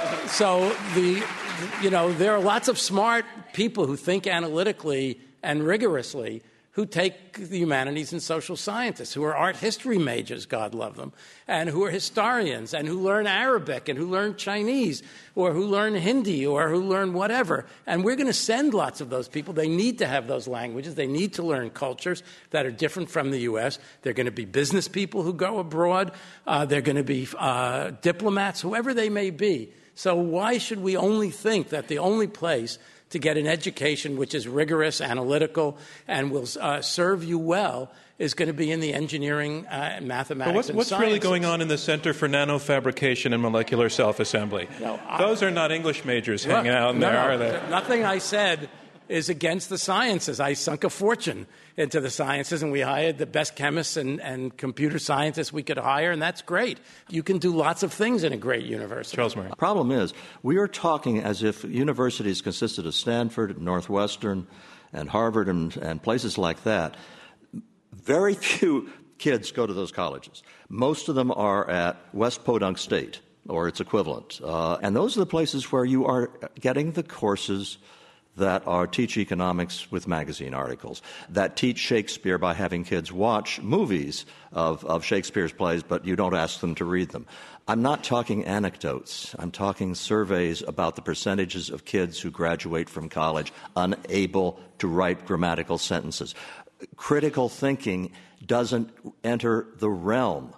S3: so the, you know, there are lots of smart people who think analytically and rigorously who take the humanities and social sciences, who are art history majors, God love them, and who are historians, and who learn Arabic, and who learn Chinese, or who learn Hindi, or who learn whatever. And we're going to send lots of those people. They need to have those languages. They need to learn cultures that are different from the U S. They're going to be business people who go abroad. Uh, they're going to be uh, diplomats, whoever they may be. So why should we only think that the only place to get an education which is rigorous, analytical, and will uh, serve you well is going to be in the engineering uh, and mathematics
S1: but what's,
S3: and
S1: what's
S3: sciences.
S1: really going on in the Center for Nanofabrication and Molecular Self-Assembly?
S3: No, I,
S1: Those are not English majors
S3: Look,
S1: hanging out in
S3: no,
S1: there,
S3: no,
S1: are they?
S3: Nothing I said is against the sciences. I sunk a fortune into the sciences, and we hired the best chemists and, and computer scientists we could hire, and that's great. You can do lots of things in a great university.
S1: Charles Murray.
S4: The problem is, we are talking as if universities consisted of Stanford, Northwestern, and Harvard, and, and places like that. Very few kids go to those colleges. Most of them are at West Podunk State or its equivalent. Uh, and those are the places where you are getting the courses that are teach economics with magazine articles, that teach Shakespeare by having kids watch movies of, of Shakespeare's plays, but you don't ask them to read them. I'm not talking anecdotes. I'm talking surveys about the percentages of kids who graduate from college unable to write grammatical sentences. Critical thinking doesn't enter the realm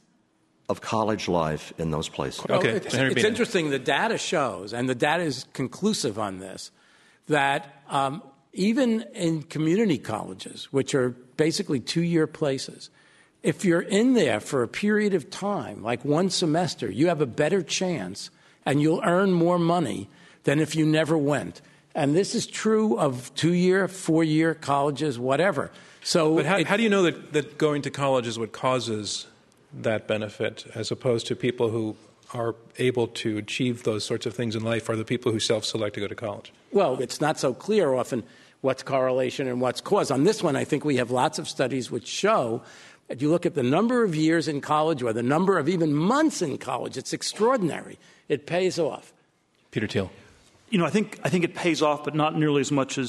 S4: of college life in those places.
S3: Well,
S1: Okay,
S3: it's,
S1: Henry
S3: it's
S1: Bean.
S3: interesting. The data shows, and the data is conclusive on this, that um, even in community colleges, which are basically two-year places, if you're in there for a period of time, like one semester, you have a better chance and you'll earn more money than if you never went. And this is true of two-year, four-year colleges, whatever. So,
S1: But how,
S3: it,
S1: how do you know that, that going to college is what causes that benefit, as opposed to people who are able to achieve those sorts of things in life are the people who self-select to go to college?
S3: Well, it's not so clear often what's correlation and what's cause. On this one, I think we have lots of studies which show that you look at the number of years in college or the number of even months in college, it's extraordinary. It pays off.
S1: Peter Thiel.
S2: You know, I think I think it pays off, but not nearly as much as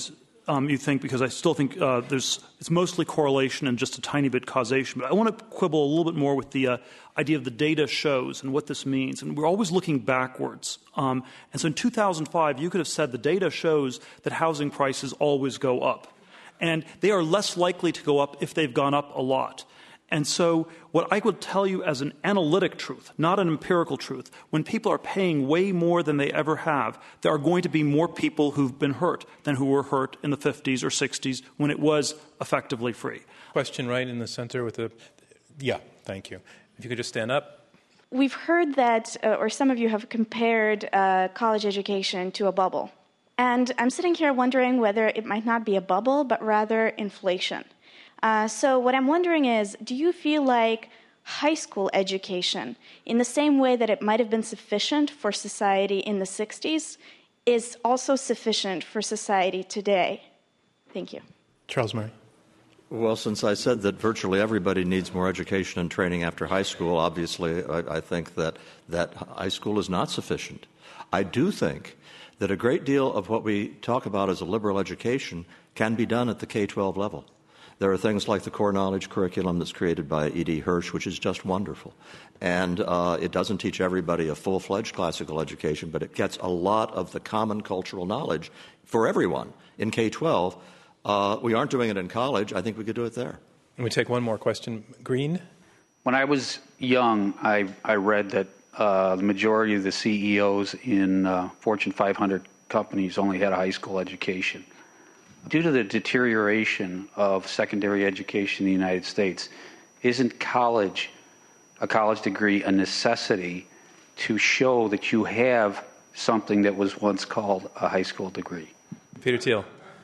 S2: um, you think, because I still think uh, there's it's mostly correlation and just a tiny bit causation. But I want to quibble a little bit more with the uh, idea of the data shows and what this means. And we're always looking backwards. Um, and so in two thousand five, you could have said the data shows that housing prices always go up. And they are less likely to go up if they've gone up a lot. And so what I would tell you as an analytic truth, not an empirical truth, when people are paying way more than they ever have, there are going to be more people who've been hurt than who were hurt in the fifties or sixties when it was effectively free.
S1: Question right in the center with the – yeah, thank you. If you could just stand up.
S9: We've heard that, uh, or some of you have compared uh, college education to a bubble. And I'm sitting here wondering whether it might not be a bubble, but rather inflation. Uh, so what I'm wondering is, do you feel like high school education, in the same way that it might have been sufficient for society in the sixties, is also sufficient for society today? Thank you.
S1: Charles Murray.
S4: Well, since I said that virtually everybody needs more education and training after high school, obviously I, I think that, that high school is not sufficient. I do think that a great deal of what we talk about as a liberal education can be done at the K twelve level. There are things like the core knowledge curriculum that's created by E D Hirsch, which is just wonderful. And uh, it doesn't teach everybody a full-fledged classical education, but it gets a lot of the common cultural knowledge for everyone in K twelve. Uh, we aren't doing it in college. I think we could do it there.
S1: And we take one more question. Green?
S10: When I was young, I, I read that uh, the majority of the C E Os in uh, Fortune five hundred companies only had a high school education. Due to the deterioration of secondary education in the United States, isn't college, a college degree, a necessity to show that you have something that was once called a high school degree?
S1: Peter Thiel.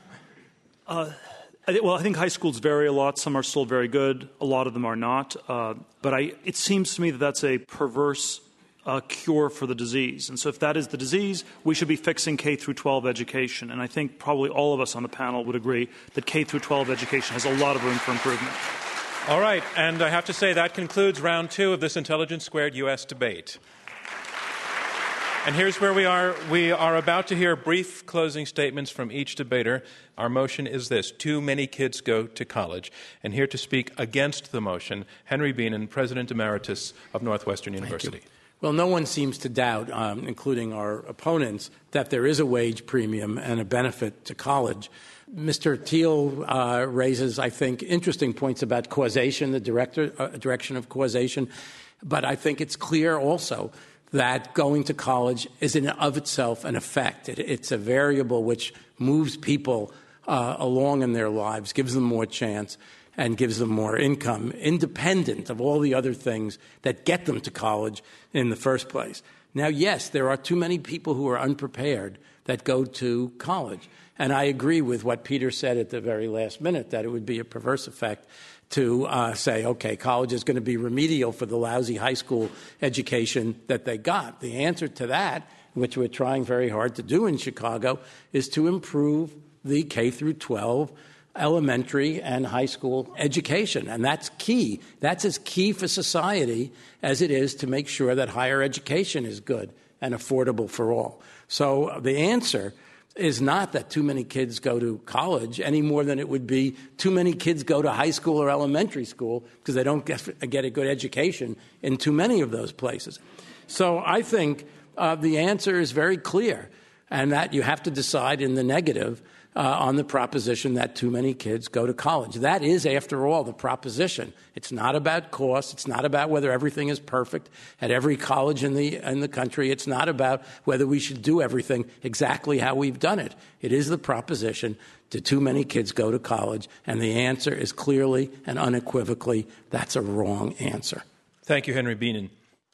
S2: Uh, I, well, I think high schools vary a lot. Some are still very good. A lot of them are not. Uh, but I, it seems to me that that's a perverse uh, cure for the disease. And so if that is the disease, we should be fixing K through twelve education. And I think probably all of us on the panel would agree that K through twelve education has a lot of room for improvement.
S1: All right. And I have to say that concludes round two of this Intelligence Squared U S debate. And here's where we are. We are about to hear brief closing statements from each debater. Our motion is this: too many kids go to college. And here to speak against the motion, Henry Bienen, President Emeritus of Northwestern University.
S3: Well, no one seems to doubt, um, including our opponents, that there is a wage premium and a benefit to college. Mister Thiel uh, raises, I think, interesting points about causation, the director, uh, direction of causation. But I think it's clear also that going to college is in and of itself an effect. It, it's a variable which moves people uh, along in their lives, gives them more chance, and gives them more income, independent of all the other things that get them to college in the first place. Now, yes, there are too many people who are unprepared that go to college. And I agree with what Peter said at the very last minute, that it would be a perverse effect to uh, say, okay, college is going to be remedial for the lousy high school education that they got. The answer to that, which we're trying very hard to do in Chicago, is to improve the K through twelve elementary and high school education. And that's key. That's as key for society as it is to make sure that higher education is good and affordable for all. So the answer is not that too many kids go to college any more than it would be too many kids go to high school or elementary school because they don't get, get a good education in too many of those places. So I think uh, the answer is very clear, and that you have to decide in the negative Uh, on the proposition that too many kids go to college. That is, after all, the proposition. It's not about cost. It's not about whether everything is perfect at every college in the in the country. It's not about whether we should do everything exactly how we've done it. It is the proposition that too many kids go to college, and the answer is clearly and unequivocally that's a wrong answer.
S1: Thank you, Henry Bienen.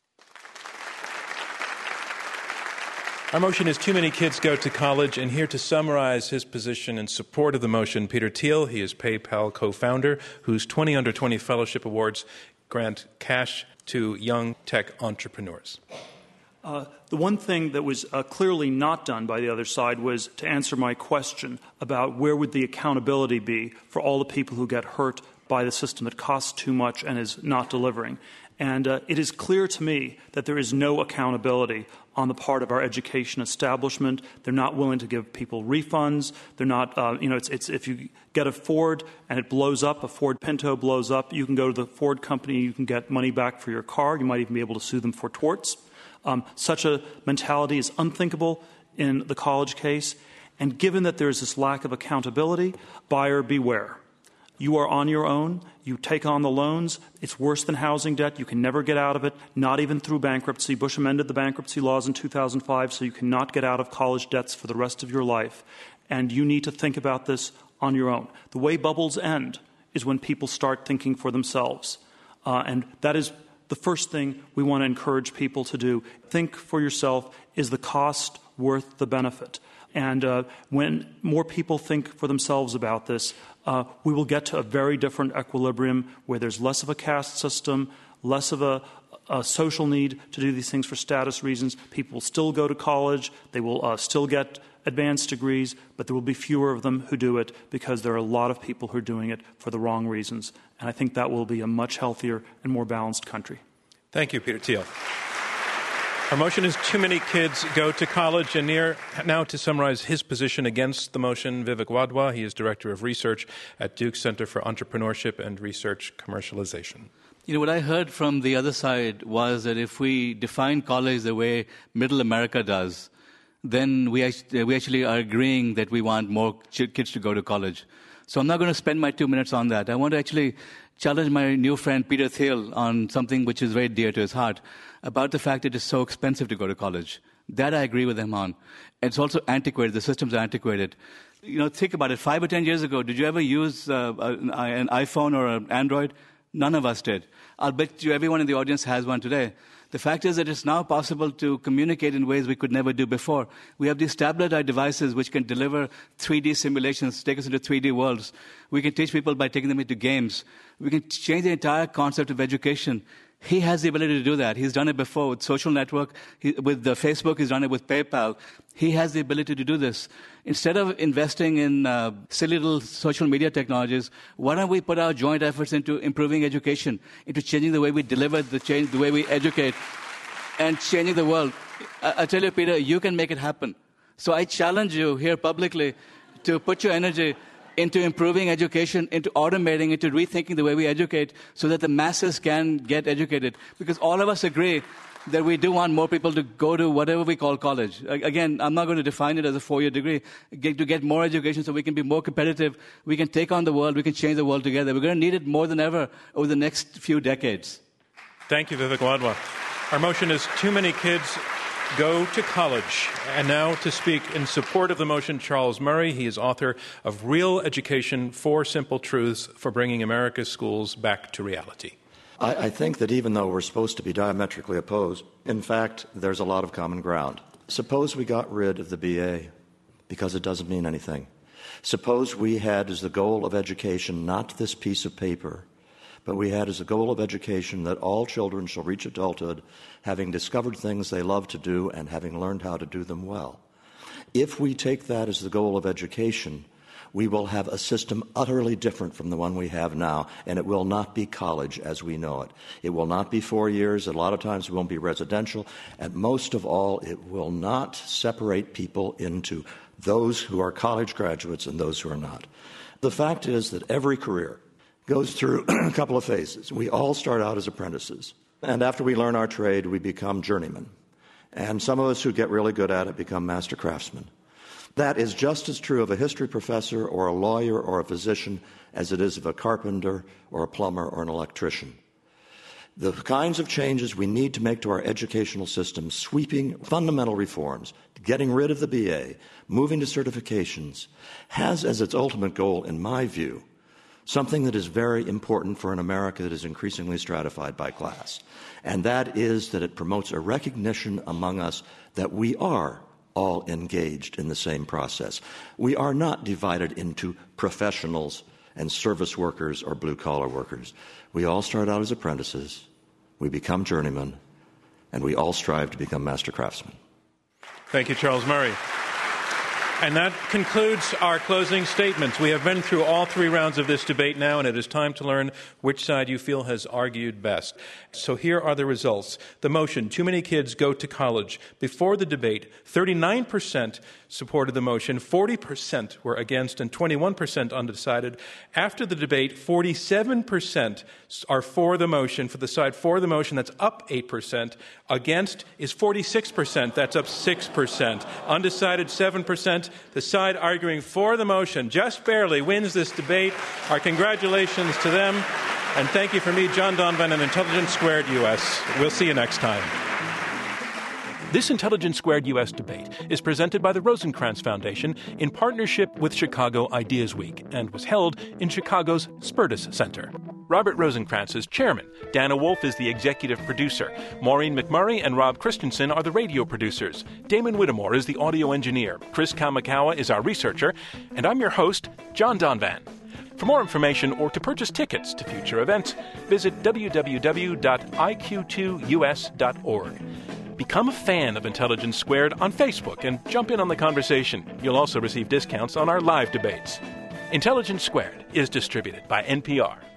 S1: Our motion is too many kids go to college, and here to summarize his position in support of the motion, Peter Thiel. He is PayPal co-founder, whose twenty under twenty fellowship awards grant cash to young tech entrepreneurs.
S2: Uh, the one thing that was uh, clearly not done by the other side was to answer my question about where would the accountability be for all the people who get hurt by the system that costs too much and is not delivering. And uh, it is clear to me that there is no accountability on the part of our education establishment. They're not willing to give people refunds. They're not, uh, you know, it's, it's if you get a Ford and it blows up, a Ford Pinto blows up, you can go to the Ford company, you can get money back for your car. You might even be able to sue them for torts. Um, such a mentality is unthinkable in the college case. And given that there is this lack of accountability, buyer beware. You are on your own. You take on the loans. It's worse than housing debt. You can never get out of it, not even through bankruptcy. Bush amended the bankruptcy laws in two thousand five, so you cannot get out of college debts for the rest of your life. And you need to think about this on your own. The way bubbles end is when people start thinking for themselves. Uh, and that is the first thing we want to encourage people to do. Think for yourself, is the cost worth the benefit? And uh, when more people think for themselves about this, uh, we will get to a very different equilibrium where there's less of a caste system, less of a, a social need to do these things for status reasons. People will still go to college. They will uh, still get advanced degrees, but there will be fewer of them who do it because there are a lot of people who are doing it for the wrong reasons. And I think that will be a much healthier and more balanced country.
S1: Thank you, Peter Thiel. Our motion is too many kids go to college. And near, now to summarize his position against the motion, Vivek Wadhwa. He is Director of Research at Duke Center for Entrepreneurship and Research Commercialization.
S5: You know, what I heard from the other side was that if we define college the way middle America does, then we actually, we actually are agreeing that we want more kids to go to college. So I'm not going to spend my two minutes on that. I want to actually challenge my new friend Peter Thiel on something which is very dear to his heart, about the fact that it's so expensive to go to college. That I agree with him on. It's also antiquated. The systems are antiquated. You know, think about it. Five or ten years ago, did you ever use uh, an iPhone or an Android? None of us did. I'll bet you everyone in the audience has one today. The fact is that it's now possible to communicate in ways we could never do before. We have these tablet-eye devices which can deliver three D simulations, take us into three D worlds. We can teach people by taking them into games. We can change the entire concept of education. He has the ability to do that. He's done it before with social network, he, with the Facebook, he's done it with PayPal. He has the ability to do this. Instead of investing in uh, silly little social media technologies, why don't we put our joint efforts into improving education, into changing the way we deliver, the, change, the way we educate, and changing the world? I, I tell you, Peter, you can make it happen. So I challenge you here publicly to put your energy into improving education, into automating, into rethinking the way we educate so that the masses can get educated. Because all of us agree that we do want more people to go to whatever we call college. Again, I'm not going to define it as a four-year degree. Get, to get more education so we can be more competitive, we can take on the world, we can change the world together. We're going to need it more than ever over the next few decades.
S1: Thank you, Vivek Wadhwa. Our motion is too many kids go to college. And now to speak in support of the motion, Charles Murray. He is author of Real Education, Four Simple Truths for Bringing America's Schools Back to Reality.
S4: I, I think that even though we're supposed to be diametrically opposed, in fact, there's a lot of common ground. Suppose we got rid of the B A because it doesn't mean anything. Suppose we had as the goal of education not this piece of paper, but we had as a goal of education that all children shall reach adulthood having discovered things they love to do and having learned how to do them well. If we take that as the goal of education, we will have a system utterly different from the one we have now, and it will not be college as we know it. It will not be four years. A lot of times it won't be residential. And most of all, it will not separate people into those who are college graduates and those who are not. The fact is that every career goes through a couple of phases. We all start out as apprentices. And after we learn our trade, we become journeymen. And some of us who get really good at it become master craftsmen. That is just as true of a history professor or a lawyer or a physician as it is of a carpenter or a plumber or an electrician. The kinds of changes we need to make to our educational system, sweeping fundamental reforms, getting rid of the B A, moving to certifications, has as its ultimate goal, in my view, something that is very important for an America that is increasingly stratified by class. And that is that it promotes a recognition among us that we are all engaged in the same process. We are not divided into professionals and service workers or blue-collar workers. We all start out as apprentices, we become journeymen, and we all strive to become master craftsmen.
S1: Thank you, Charles Murray. And that concludes our closing statements. We have been through all three rounds of this debate now, and it is time to learn which side you feel has argued best. So here are the results. The motion, too many kids go to college. Before the debate, thirty-nine percent supported the motion, forty percent were against, and twenty-one percent undecided. After the debate, forty-seven percent are for the motion. For the side for the motion, that's up eight percent. Against is forty-six percent. That's up six percent. Undecided, seven percent. The side arguing for the motion just barely wins this debate. Our congratulations to them. And thank you from me, John Donvan, and Intelligence Squared U S. We'll see you next time. This Intelligence Squared U S debate is presented by the Rosencrantz Foundation in partnership with Chicago Ideas Week and was held in Chicago's Spertus Center. Robert Rosencrantz is chairman. Dana Wolf is the executive producer. Maureen McMurray and Rob Christensen are the radio producers. Damon Whittemore is the audio engineer. Chris Kamakawa is our researcher. And I'm your host, John Donvan. For more information or to purchase tickets to future events, visit w w w dot i q two u s dot org. Become a fan of Intelligence Squared on Facebook and jump in on the conversation. You'll also receive discounts on our live debates. Intelligence Squared is distributed by N P R.